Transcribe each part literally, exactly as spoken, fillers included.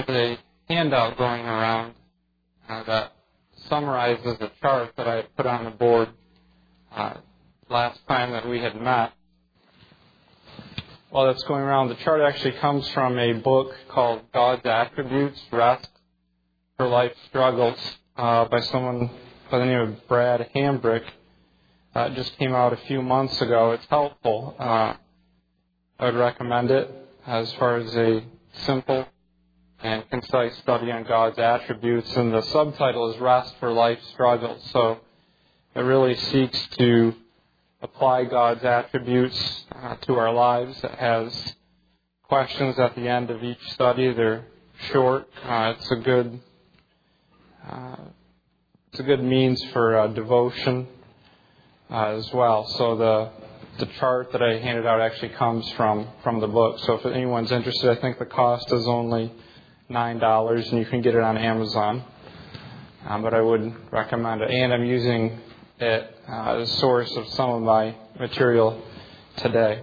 There's a handout going around uh, that summarizes a chart that I put on the board uh, last time that we had met. While that's going around, the chart actually comes from a book called God's Attributes, Rest for Life Struggles, uh, by someone by the name of Brad Hambrick. Uh, it just came out a few months ago. It's helpful. Uh, I would recommend it as far as a simple and concise study on God's attributes. And the subtitle is Rest for Life Struggles. So it really seeks to apply God's attributes uh, to our lives. It has questions at the end of each study. They're short. Uh, it's a good uh, it's a good means for uh, devotion uh, as well. So the the chart that I handed out actually comes from from the book. So if anyone's interested, I think the cost is only nine dollars, and you can get it on Amazon. Um, but I would recommend it, and I'm using it uh, as a source of some of my material today.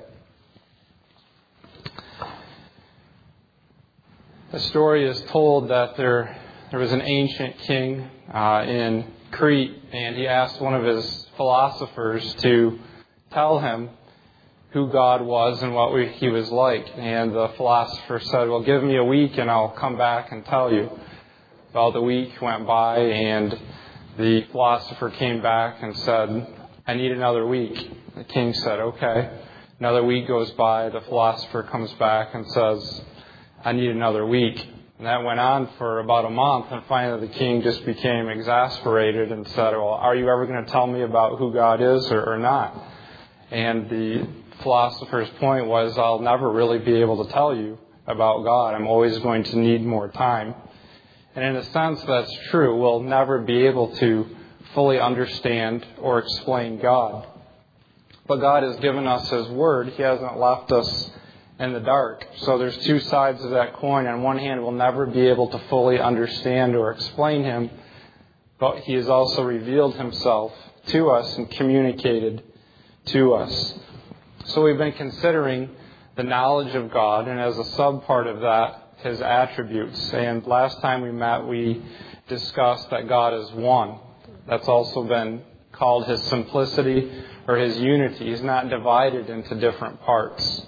The story is told that there there was an ancient king uh, in Crete, and he asked one of his philosophers to tell him who God was and what we, he was like. And the philosopher said, well, give me a week and I'll come back and tell you. Well, the week went by, and the philosopher came back and said, I need another week. The king said, okay. Another week goes by. The philosopher comes back and says, I need another week. And that went on for about a month, and finally the king just became exasperated and said, well, are you ever going to tell me about who God is or, or not? And the philosopher's point was, I'll never really be able to tell you about God. I'm always going to need more time. And in a sense, that's true. We'll never be able to fully understand or explain God. But God has given us His Word. He hasn't left us in the dark. So there's two sides of that coin. On one hand, we'll never be able to fully understand or explain Him, but He has also revealed Himself to us and communicated to us. So we've been considering the knowledge of God, and as a sub-part of that, His attributes. And last time we met, we discussed that God is one. That's also been called His simplicity or His unity. He's not divided into different parts.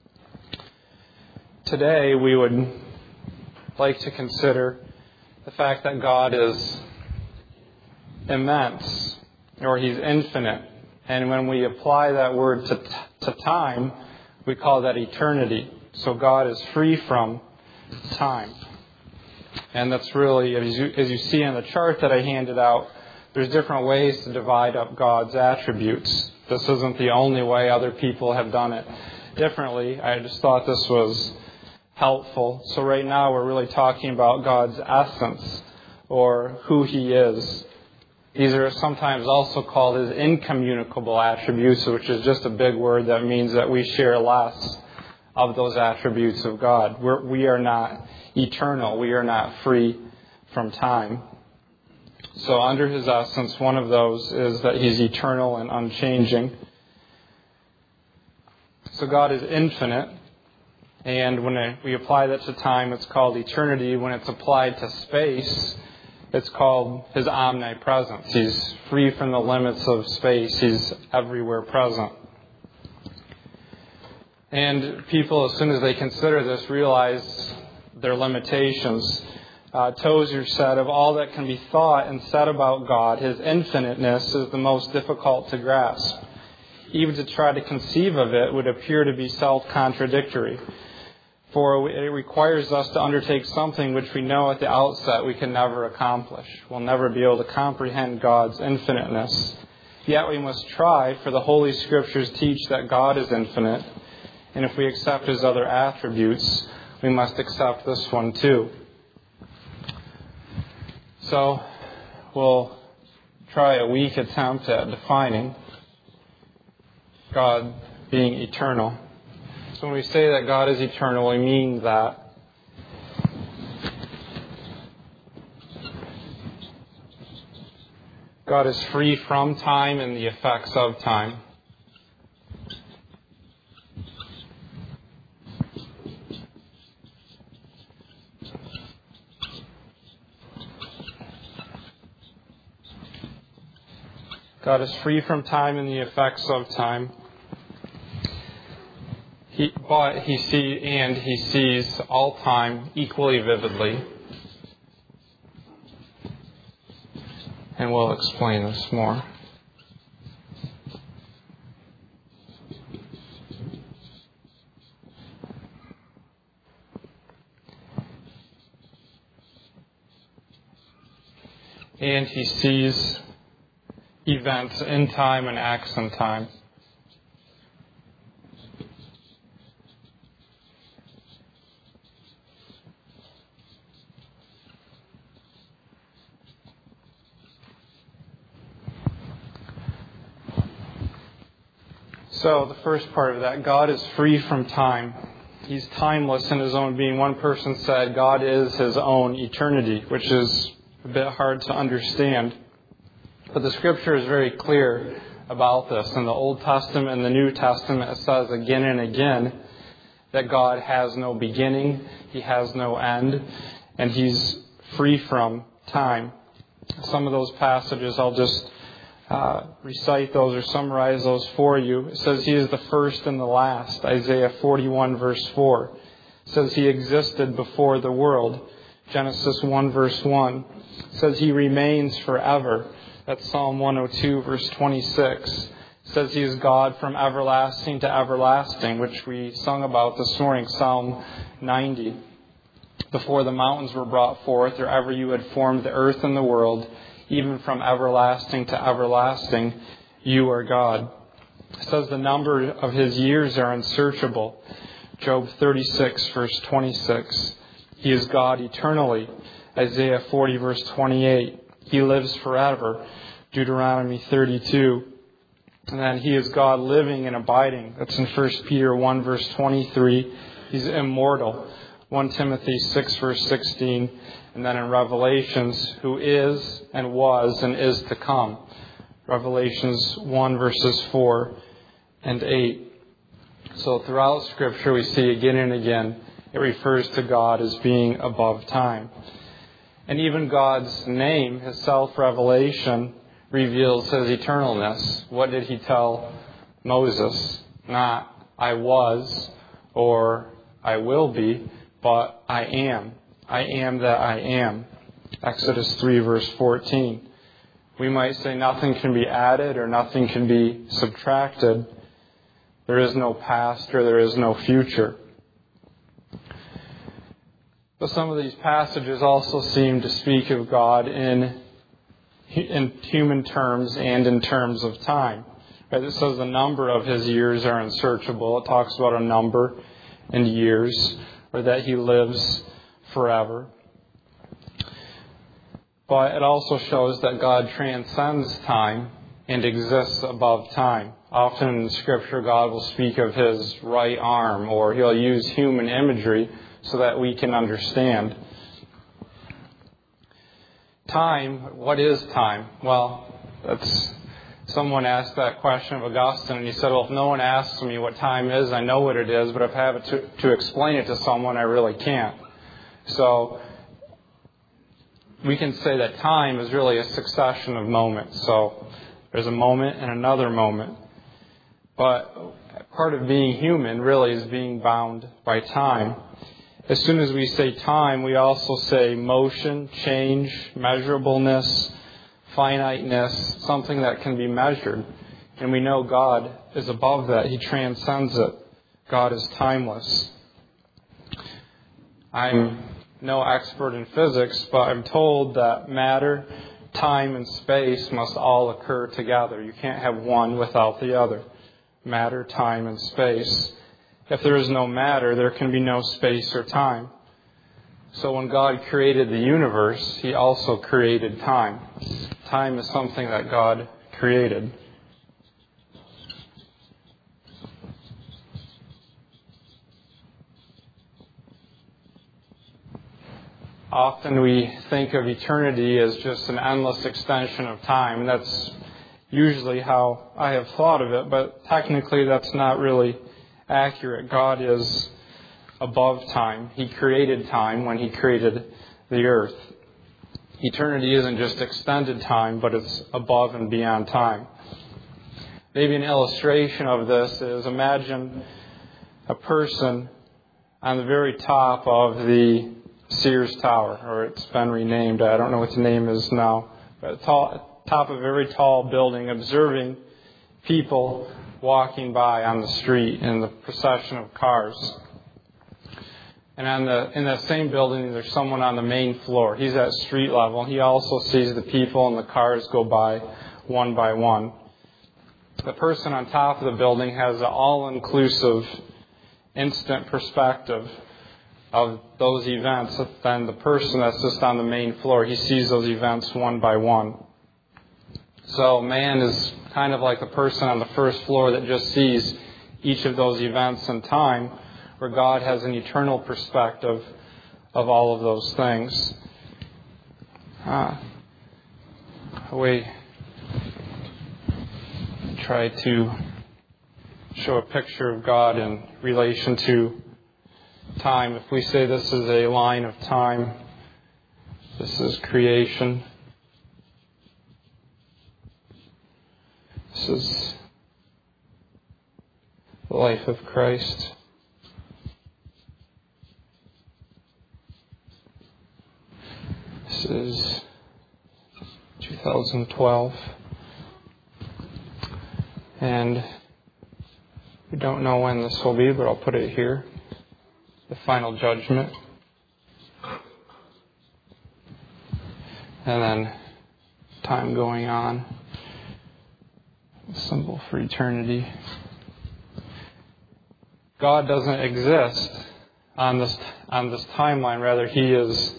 Today, we would like to consider the fact that God is immense, or He's infinite. And when we apply that word to, to time, we call that eternity. So God is free from time. And that's really, as you, as you see on the chart that I handed out, there's different ways to divide up God's attributes. This isn't the only way. Other people have done it differently. I just thought this was helpful. So right now we're really talking about God's essence, or who He is. These are sometimes also called His incommunicable attributes, which is just a big word that means that we share less of those attributes of God. We're, we are not eternal. We are not free from time. So under His essence, one of those is that He's eternal and unchanging. So God is infinite. And when we apply that to time, it's called eternity. When it's applied to space, it's called His omnipresence. He's free from the limits of space. He's everywhere present. And people, as soon as they consider this, realize their limitations. Uh, Tozer said, of all that can be thought and said about God, His infiniteness is the most difficult to grasp. Even to try to conceive of it would appear to be self-contradictory. For it requires us to undertake something which we know at the outset we can never accomplish. We'll never be able to comprehend God's infiniteness. Yet we must try, for the Holy Scriptures teach that God is infinite. And if we accept His other attributes, we must accept this one too. So we'll try a weak attempt at defining God being eternal. So when we say that God is eternal, we mean that God is free from time and the effects of time. God is free from time and the effects of time. He, but he see and he sees all time equally vividly. And we'll explain this more. And he sees events in time and acts in time. So the first part of that, God is free from time. He's timeless in his own being. One person said God is his own eternity, which is a bit hard to understand. But the Scripture is very clear about this. In the Old Testament and the New Testament, it says again and again that God has no beginning, he has no end, and he's free from time. Some of those passages, I'll just uh, recite those or summarize those for you. It says he is the first and the last, Isaiah forty-one verse four. It says he existed before the world, Genesis one verse one. It says he remains forever. That's Psalm one oh two, verse twenty-six. It says he is God from everlasting to everlasting, which we sung about this morning, Psalm ninety. Before the mountains were brought forth, or ever you had formed the earth and the world, even from everlasting to everlasting, you are God. It says the number of his years are unsearchable. Job thirty-six, verse twenty-six. He is God eternally. Isaiah forty, verse twenty-eight. He lives forever. Deuteronomy thirty-two. And then he is God living and abiding. That's in First Peter one, verse twenty-three. He's immortal. First Timothy six, verse sixteen. And then in Revelations, who is and was and is to come. Revelations one, verses four and eight. So throughout Scripture we see again and again it refers to God as being above time. And even God's name, his self-revelation, reveals his eternalness. What did he tell Moses? Not, I was or I will be, but I am. I am that I am. Exodus three, verse fourteen. We might say nothing can be added or nothing can be subtracted. There is no past or there is no future. But some of these passages also seem to speak of God in, in human terms and in terms of time. Right? It says the number of his years are unsearchable. It talks about a number and years, or that he lives forever. But it also shows that God transcends time and exists above time. Often in Scripture, God will speak of his right arm, or he'll use human imagery so that we can understand. Time, what is time? Well, that's, someone asked that question of Augustine, and he said, well, if no one asks me what time is, I know what it is, but if I have it to, to explain it to someone, I really can't. So we can say that time is really a succession of moments. So there's a moment and another moment. But part of being human really is being bound by time. As soon as we say time, we also say motion, change, measurableness, finiteness, something that can be measured. And we know God is above that. He transcends it. God is timeless. I'm no expert in physics, but I'm told that matter, time, and space must all occur together. You can't have one without the other. Matter, time, and space. If there is no matter, there can be no space or time. So when God created the universe, he also created time. Time is something that God created. Often we think of eternity as just an endless extension of time, and that's usually how I have thought of it, but technically that's not really accurate. God is above time. He created time when he created the earth. eternity isn't just extended time, but it's above and beyond time. Maybe an illustration of this is, imagine a person on the very top of the Sears Tower, or it's been renamed. I don't know what the name is now. But tall, top of a very tall building, observing people walking by on the street in the procession of cars. And on the in that same building, there's someone on the main floor. He's at street level. He also sees the people and the cars go by one by one. The person on top of the building has an all-inclusive, instant perspective of those events. Then the person that's just on the main floor, he sees those events one by one. So man is kind of like the person on the first floor that just sees each of those events in time, where God has an eternal perspective of all of those things. Uh, we try to show a picture of God in relation to time. If we say this is a line of time, this is creation. This is the life of Christ. This is two thousand twelve. And we don't know when this will be, but I'll put it here. The final judgment. And then time going on. A symbol for eternity. God doesn't exist on this on this timeline. Rather, He is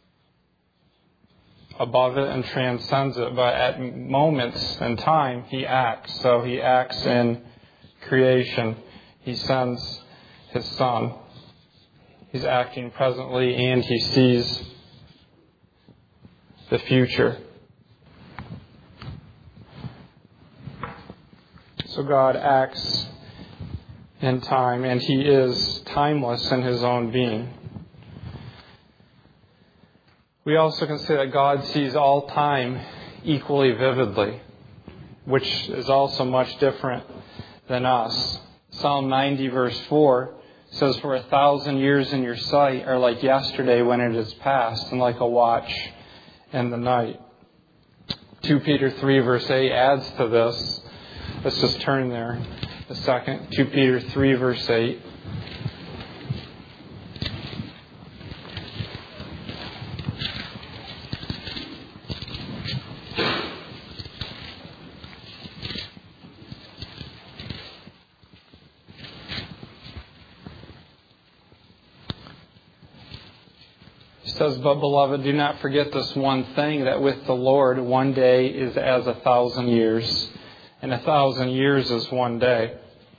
above it and transcends it. But at moments in time, He acts. So He acts in creation. He sends His Son. He's acting presently, and He sees the future. So God acts in time, and He is timeless in His own being. We also can say that God sees all time equally vividly, which is also much different than us. Psalm ninety verse four says, "For a thousand years in your sight are like yesterday when it is past, and like a watch in the night." Second Peter three verse eight adds to this. Let's just turn there a second. Second Peter three verse eight. It says, "But beloved, do not forget this one thing, that with the Lord one day is as a thousand years, and a thousand years is one day."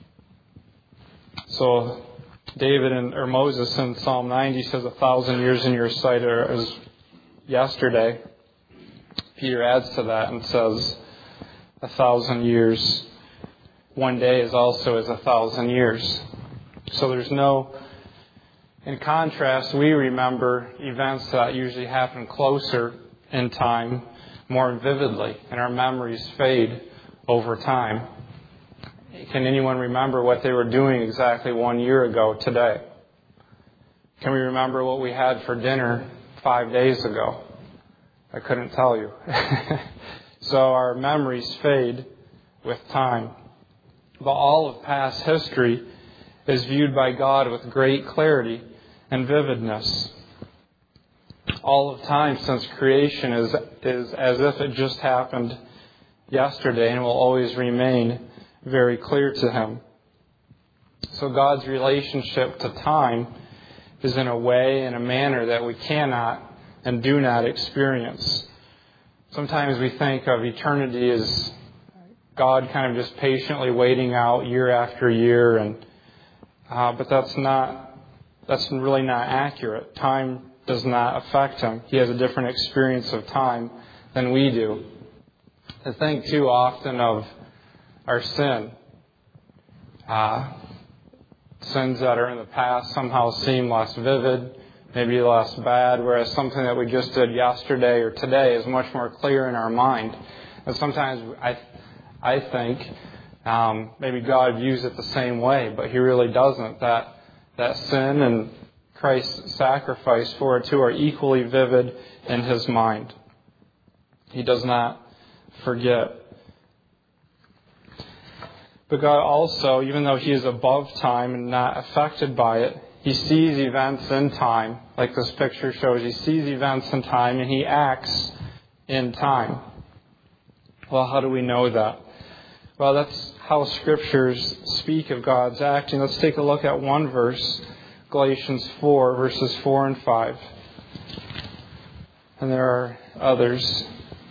So David and or Moses in Psalm ninety says, "A thousand years in your sight are as yesterday." Peter adds to that and says, "A thousand years, one day is also as a thousand years." So there's no. In contrast, we remember events that usually happen closer in time more vividly, and our memories fade over time. Can anyone remember what they were doing exactly one year ago today? Can we remember what we had for dinner five days ago? I couldn't tell you. So our memories fade with time. But all of past history is viewed by God with great clarity and vividness. All of time since creation is, is as if it just happened yesterday and will always remain very clear to Him. So God's relationship to time is in a way, in a manner that we cannot and do not experience. Sometimes we think of eternity as God kind of just patiently waiting out year after year, and uh, but that's not That's really not accurate. Time does not affect Him. He has a different experience of time than we do. I think too often of our sin. Uh, sins that are in the past somehow seem less vivid, maybe less bad, whereas something that we just did yesterday or today is much more clear in our mind. And sometimes I I think um, maybe God views it the same way, but He really doesn't. That that sin and Christ's sacrifice for it too are equally vivid in His mind. He does not forget. But God also, even though He is above time and not affected by it, He sees events in time, like this picture shows. He sees events in time and He acts in time. Well, how do we know that? Well, that's how Scriptures speak of God's acting. Let's take a look at one verse, Galatians four, verses four and five. And there are others.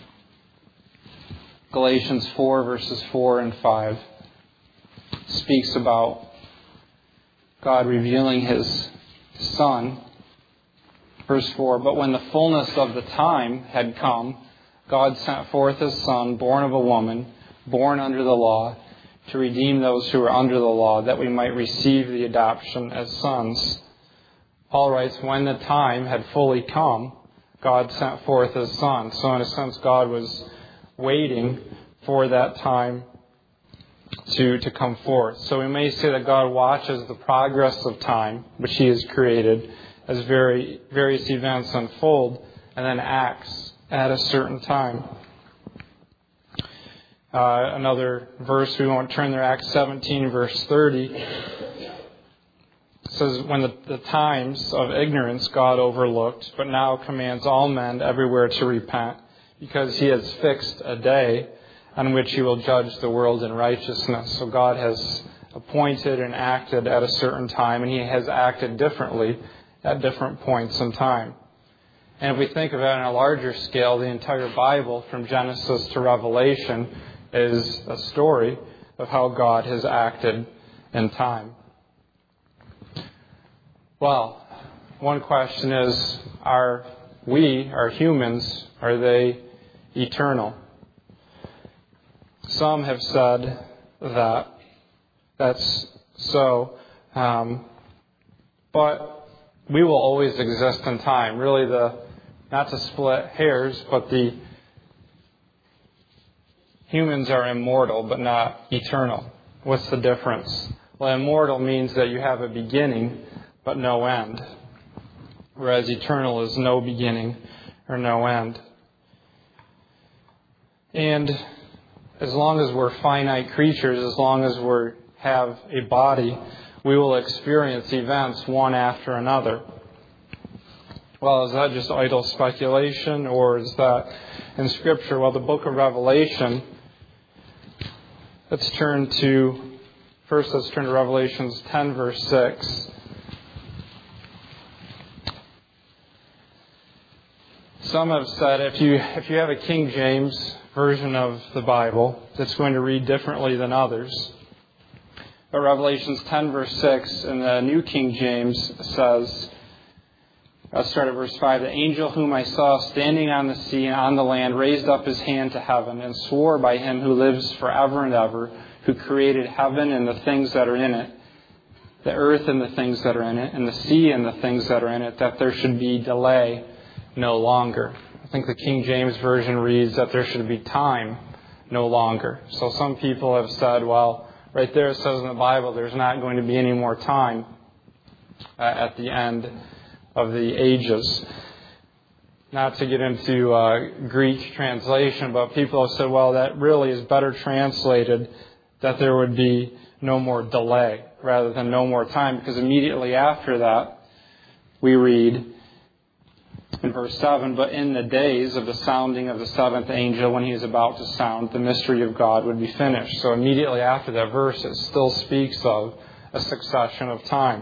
Galatians four, verses four and five speaks about God revealing His Son. Verse four, but when the fullness of the time had come, God sent forth His Son, born of a woman, born under the law, to redeem those who were under the law, that we might receive the adoption as sons. Paul writes, when the time had fully come, God sent forth His Son. So in a sense, God was waiting for that time to, to come forth. So we may say that God watches the progress of time, which He has created, as very, various events unfold, and then acts at a certain time. Uh, another verse, we won't turn there, Acts seventeen, verse thirty. It says, when the, the times of ignorance God overlooked, but now commands all men everywhere to repent, because He has fixed a day on which He will judge the world in righteousness. So God has appointed and acted at a certain time, and He has acted differently at different points in time. And if we think of it on a larger scale, the entire Bible, from Genesis to Revelation, is a story of how God has acted in time. Well, one question is, are we, are humans, are they eternal? Some have said that that's so, um, but we will always exist in time. Really, the not to split hairs, but the humans are immortal, but not eternal. What's the difference? Well, immortal means that you have a beginning, but no end, whereas eternal is no beginning or no end. And as long as we're finite creatures, as long as we have a body, we will experience events one after another. Well, is that just idle speculation, or is that in Scripture? Well, the book of Revelation, let's turn to, first let's turn to Revelations ten, verse six. Some have said if you if you have a King James version of the Bible, that's going to read differently than others. But Revelations ten, verse six in the New King James says, let's start at verse five. The angel whom I saw standing on the sea and on the land raised up his hand to heaven and swore by Him who lives forever and ever, who created heaven and the things that are in it, the earth and the things that are in it, and the sea and the things that are in it, that there should be delay no longer. I think the King James Version reads that there should be time no longer. So some people have said, well, right there it says in the Bible there's not going to be any more time uh, at the end of the ages. Not to get into uh, Greek translation, but people have said, well, that really is better translated that there would be no more delay rather than no more time, because immediately after that we read in verse seven, but in the days of the sounding of the seventh angel, when he is about to sound, the mystery of God would be finished. So immediately after that verse, it still speaks of a succession of time.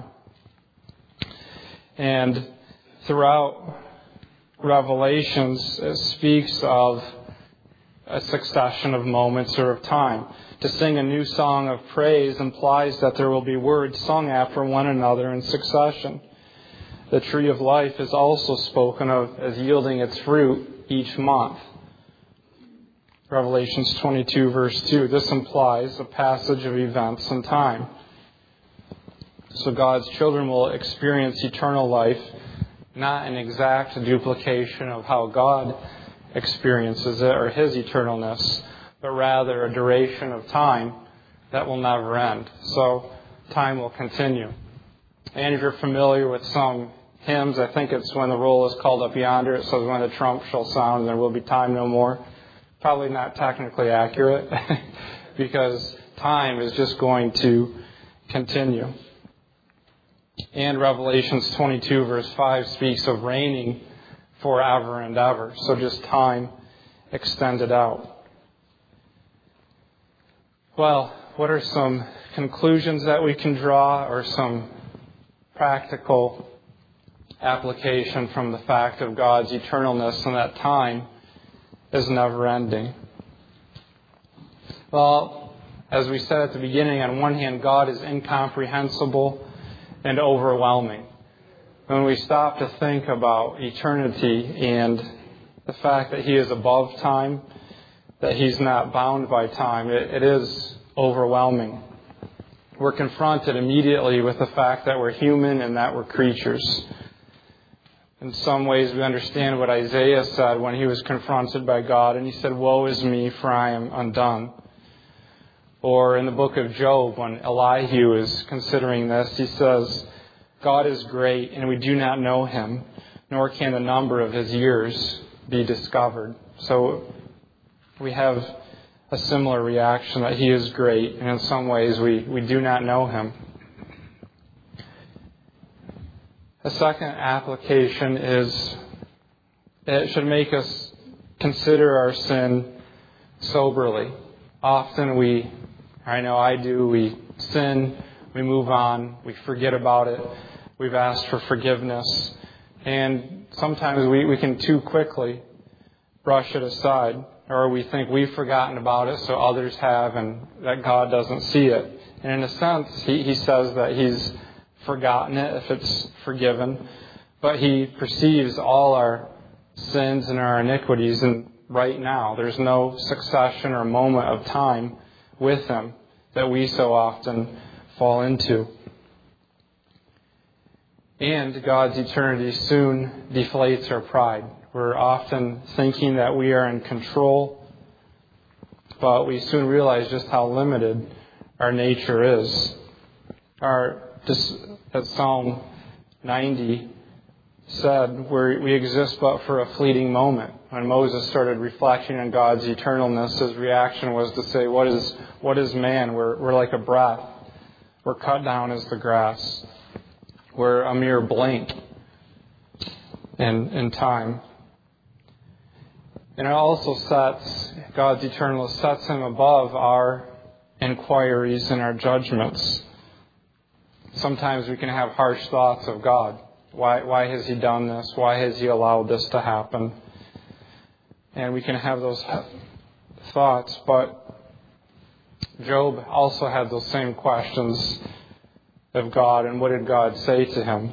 And throughout Revelations, it speaks of a succession of moments or of time. To sing a new song of praise implies that there will be words sung after one another in succession. The tree of life is also spoken of as yielding its fruit each month. Revelations twenty-two, verse two. This implies a passage of events and time. So God's children will experience eternal life not an exact duplication of how God experiences it or his eternalness, but rather a duration of time that will never end. So time will continue. And if you're familiar with some hymns, I think it's when the roll is called up yonder, it says when the trump shall sound and there will be time no more. Probably not technically accurate because time is just going to continue. And Revelations twenty-two verse five speaks of reigning forever and ever. So just time extended out. Well, what are some conclusions that we can draw or some practical application from the fact of God's eternalness and that time is never ending? Well, as we said at the beginning, on one hand, God is incomprehensible and overwhelming. When we stop to think about eternity and the fact that he is above time, that he's not bound by time, it, it is overwhelming. We're confronted immediately with the fact that we're human and that we're creatures. In some ways, we understand what Isaiah said when he was confronted by God, and he said, "Woe is me, for I am undone." Or in the book of Job, when Elihu is considering this, he says, "God is great, and we do not know him, nor can the number of his years be discovered." So we have a similar reaction that he is great, and in some ways we, we do not know him. A second application is it should make us consider our sin soberly. Often we, I know I do, we sin, we move on, we forget about it, we've asked for forgiveness, and sometimes we, we can too quickly brush it aside, or we think we've forgotten about it so others have and that God doesn't see it. And in a sense, he, he says that he's forgotten it if it's forgiven, but he perceives all our sins and our iniquities, and right now there's no succession or moment of time with him that we so often fall into. And God's eternity soon deflates our pride. We're often thinking that we are in control, but we soon realize just how limited our nature is. Our, just as Psalm ninety said, we're, we exist but for a fleeting moment. When Moses started reflecting on God's eternalness, his reaction was to say, what is what is man? We're, we're like a breath. We're cut down as the grass. We're a mere blink in, in time. And it also sets, God's eternalness sets him above our inquiries and our judgments. Sometimes we can have harsh thoughts of God. Why, why has he done this? Why has he allowed this to happen? And we can have those thoughts, but Job also had those same questions of God, and what did God say to him?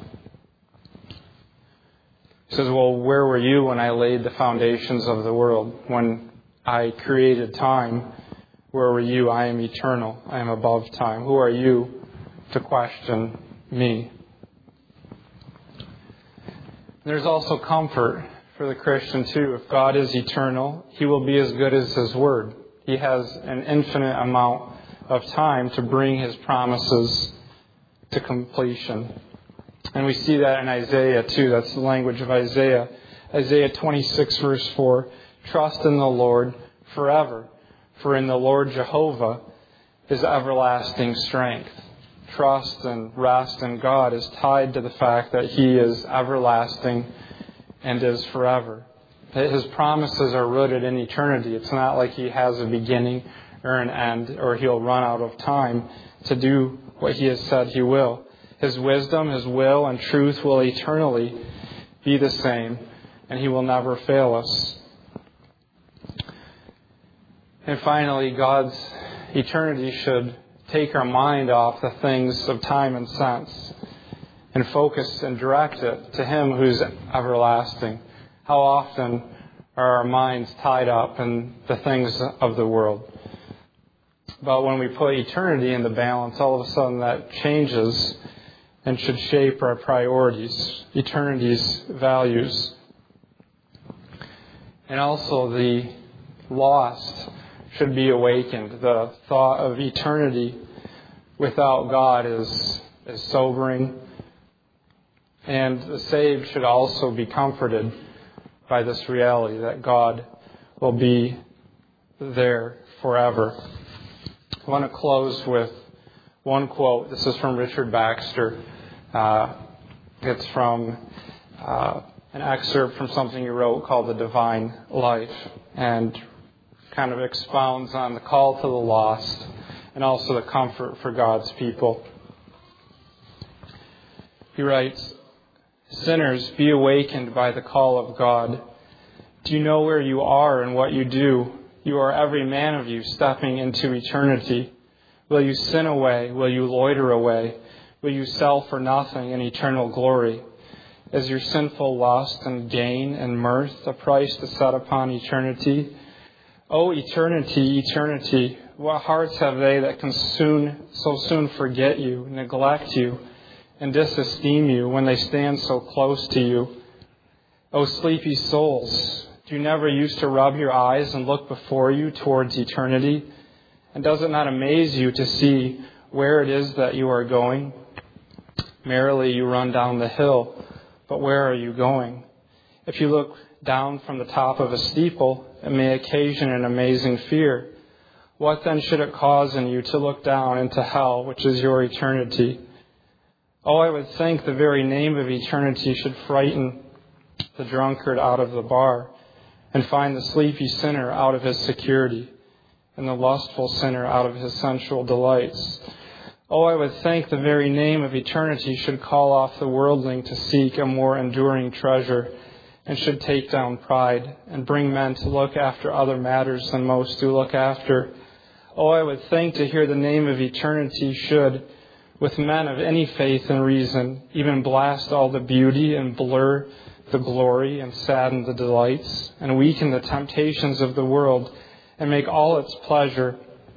He says, well, where were you when I laid the foundations of the world? When I created time, where were you? I am eternal. I am above time. Who are you to question me? There's also comfort for the Christian too. If God is eternal, he will be as good as his word. He has an infinite amount of time to bring his promises to completion. And we see that in Isaiah too. That's the language of Isaiah. Isaiah twenty-six verse four, trust in the Lord forever, for in the Lord Jehovah is everlasting strength. Trust and rest in God is tied to the fact that he is everlasting and is forever. His promises are rooted in eternity. It's not like he has a beginning or an end, or he'll run out of time to do what he has said he will. His wisdom, his will, and truth will eternally be the same, and he will never fail us. And finally, God's eternity should take our mind off the things of time and sense and focus and direct it to him who's everlasting. How often are our minds tied up in the things of the world? But when we put eternity in the balance, all of a sudden that changes and should shape our priorities, eternity's values. And also the lost should be awakened. The thought of eternity without God is, is sobering. And the saved should also be comforted by this reality that God will be there forever. I want to close with one quote. This is from Richard Baxter. Uh, it's from uh, an excerpt from something he wrote called The Divine Life, and kind of expounds on the call to the lost and also the comfort for God's people. He writes, "Sinners, be awakened by the call of God. Do you know where you are and what you do? You are every man of you stepping into eternity. Will you sin away? Will you loiter away? Will you sell for nothing in eternal glory? Is your sinful lust and gain and mirth a price to set upon eternity? O eternity, eternity, what hearts have they that can soon, so soon forget you, neglect you, and disesteem you when they stand so close to you? O sleepy souls, do you never used to rub your eyes and look before you towards eternity? And does it not amaze you to see where it is that you are going? Merrily you run down the hill, but where are you going? If you look down from the top of a steeple, it may occasion an amazing fear. What then should it cause in you to look down into hell, which is your eternity? Oh, I would think the very name of eternity should frighten the drunkard out of the bar, and find the sleepy sinner out of his security, and the lustful sinner out of his sensual delights. Oh, I would think the very name of eternity should call off the worldling to seek a more enduring treasure, and should take down pride, and bring men to look after other matters than most do look after. Oh, I would think to hear the name of eternity should, with men of any faith and reason, even blast all the beauty and blur the glory and sadden the delights, and weaken the temptations of the world, and make all its pleasure,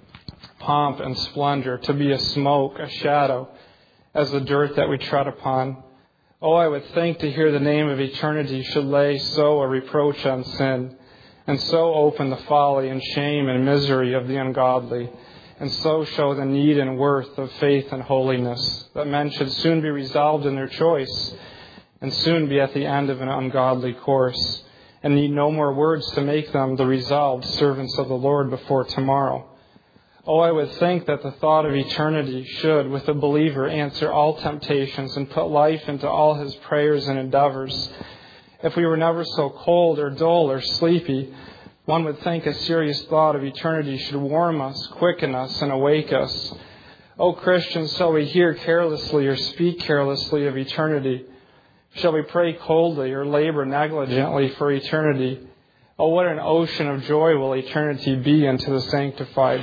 pomp, and splendor to be a smoke, a shadow, as the dirt that we tread upon. Oh, I would think to hear the name of eternity should lay so a reproach on sin, and so open the folly and shame and misery of the ungodly, and so show the need and worth of faith and holiness, that men should soon be resolved in their choice, and soon be at the end of an ungodly course, and need no more words to make them the resolved servants of the Lord before tomorrow. Oh, I would think that the thought of eternity should, with a believer, answer all temptations and put life into all his prayers and endeavors. If we were never so cold or dull or sleepy, one would think a serious thought of eternity should warm us, quicken us, and awake us. O Christians, shall we hear carelessly or speak carelessly of eternity? Shall we pray coldly or labor negligently for eternity? Oh, what an ocean of joy will eternity be unto the sanctified!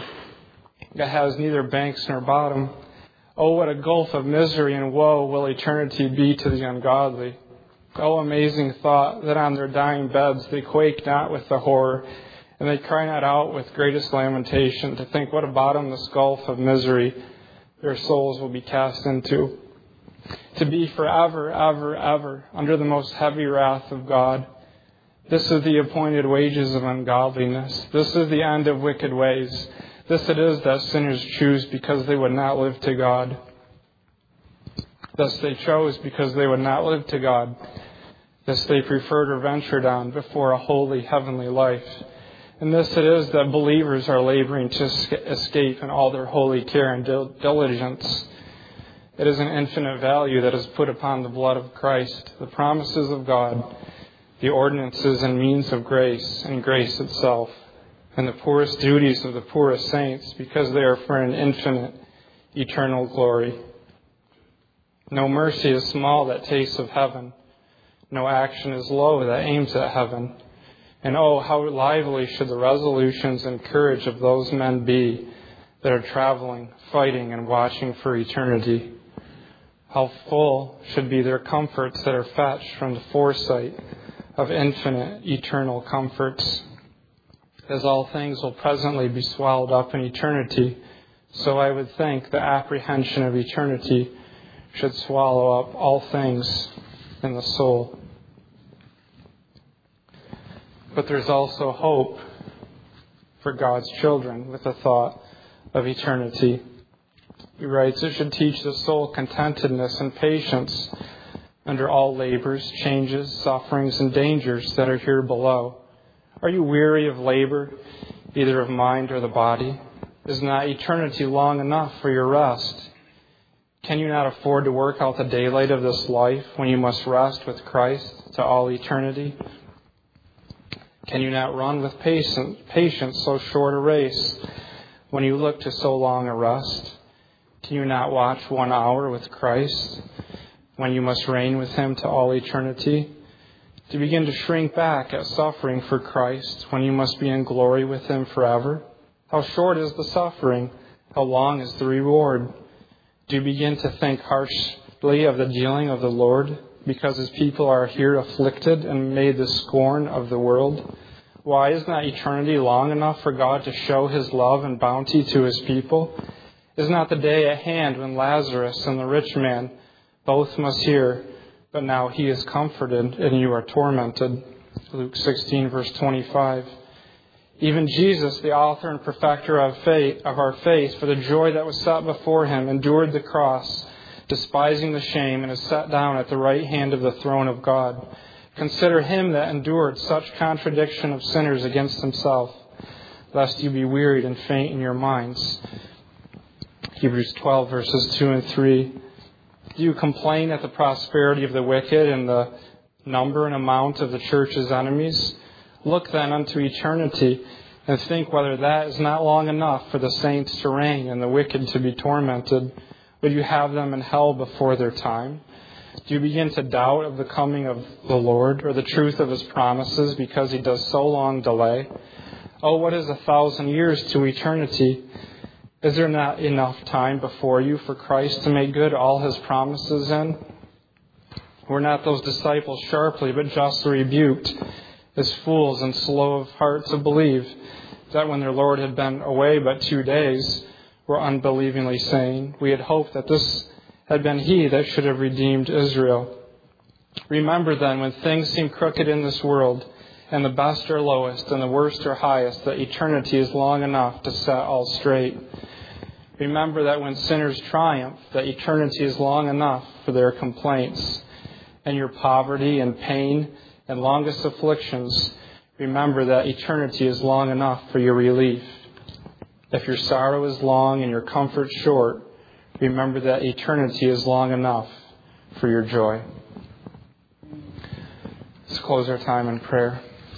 It has neither banks nor bottom. Oh, what a gulf of misery and woe will eternity be to the ungodly! Oh, amazing thought, that on their dying beds they quake not with the horror, and they cry not out with greatest lamentation, to think what a bottomless gulf of misery their souls will be cast into. To be forever, ever, ever under the most heavy wrath of God. This is the appointed wages of ungodliness. This is the end of wicked ways. This it is that sinners choose because they would not live to God. Thus they chose because they would not live to God. This they preferred or ventured on before a holy heavenly life. And this it is that believers are laboring to escape in all their holy care and diligence. It is an infinite value that is put upon the blood of Christ, the promises of God, the ordinances and means of grace, and grace itself, and the poorest duties of the poorest saints, because they are for an infinite, eternal glory. No mercy is small that tastes of heaven. No action is low that aims at heaven. And oh, how lively should the resolutions and courage of those men be that are traveling, fighting, and watching for eternity. How full should be their comforts that are fetched from the foresight of infinite, eternal comforts. As all things will presently be swallowed up in eternity, so I would think the apprehension of eternity should swallow up all things in the soul. But there's also hope for God's children with the thought of eternity. He writes, it should teach the soul contentedness and patience under all labors, changes, sufferings, and dangers that are here below. Are you weary of labor, either of mind or the body? Is not eternity long enough for your rest? Can you not afford to work out the daylight of this life when you must rest with Christ to all eternity? Can you not run with patience so short a race when you look to so long a rest? Can you not watch one hour with Christ when you must reign with him to all eternity? Do you begin to shrink back at suffering for Christ when you must be in glory with him forever? How short is the suffering? How long is the reward? Do you begin to think harshly of the dealing of the Lord because his people are here afflicted and made the scorn of the world? Why is not eternity long enough for God to show his love and bounty to his people? Is not the day at hand when Lazarus and the rich man both must hear, but now he is comforted and you are tormented? Luke sixteen, verse twenty-five. Even Jesus, the author and perfecter of faith, of our faith, for the joy that was set before him, endured the cross, despising the shame, and is set down at the right hand of the throne of God. Consider him that endured such contradiction of sinners against himself, lest you be wearied and faint in your minds. Hebrews twelve, verses two and three. Do you complain at the prosperity of the wicked and the number and amount of the church's enemies? Look then unto eternity and think whether that is not long enough for the saints to reign and the wicked to be tormented. Would you have them in hell before their time? Do you begin to doubt of the coming of the Lord or the truth of his promises because he does so long delay? Oh, what is a thousand years to eternity? Is there not enough time before you for Christ to make good all his promises in? Were not those disciples sharply but justly rebuked as fools and slow of heart to believe that when their Lord had been away but two days, were unbelievingly saying, we had hoped that this had been he that should have redeemed Israel. Remember then, when things seem crooked in this world, and the best are lowest, and the worst are highest, that eternity is long enough to set all straight. Remember that when sinners triumph, that eternity is long enough for their complaints, and your poverty and pain and longest afflictions, remember that eternity is long enough for your relief. If your sorrow is long and your comfort short, remember that eternity is long enough for your joy. Let's close our time in prayer.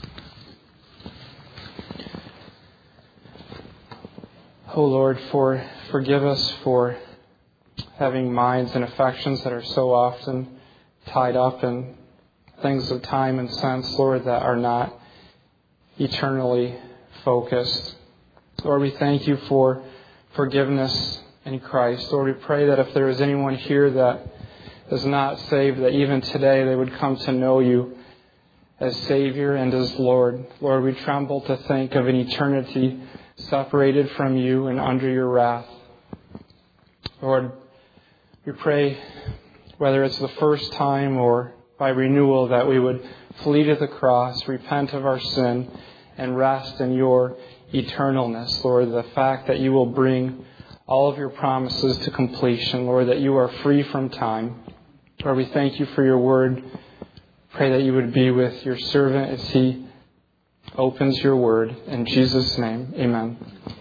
Oh Lord, for forgive us for having minds and affections that are so often tied up in things of time and sense, Lord, that are not eternally focused. Lord, we thank you for forgiveness in Christ. Lord, we pray that if there is anyone here that is not saved, that even today they would come to know you as Savior and as Lord. Lord, we tremble to think of an eternity separated from you and under your wrath. Lord, we pray, whether it's the first time or by renewal, that we would flee to the cross, repent of our sin, and rest in your eternalness, Lord. The fact that you will bring all of your promises to completion, Lord, that you are free from time. Lord, we thank you for your word. Pray that you would be with your servant as he opens your word. In Jesus' name, amen.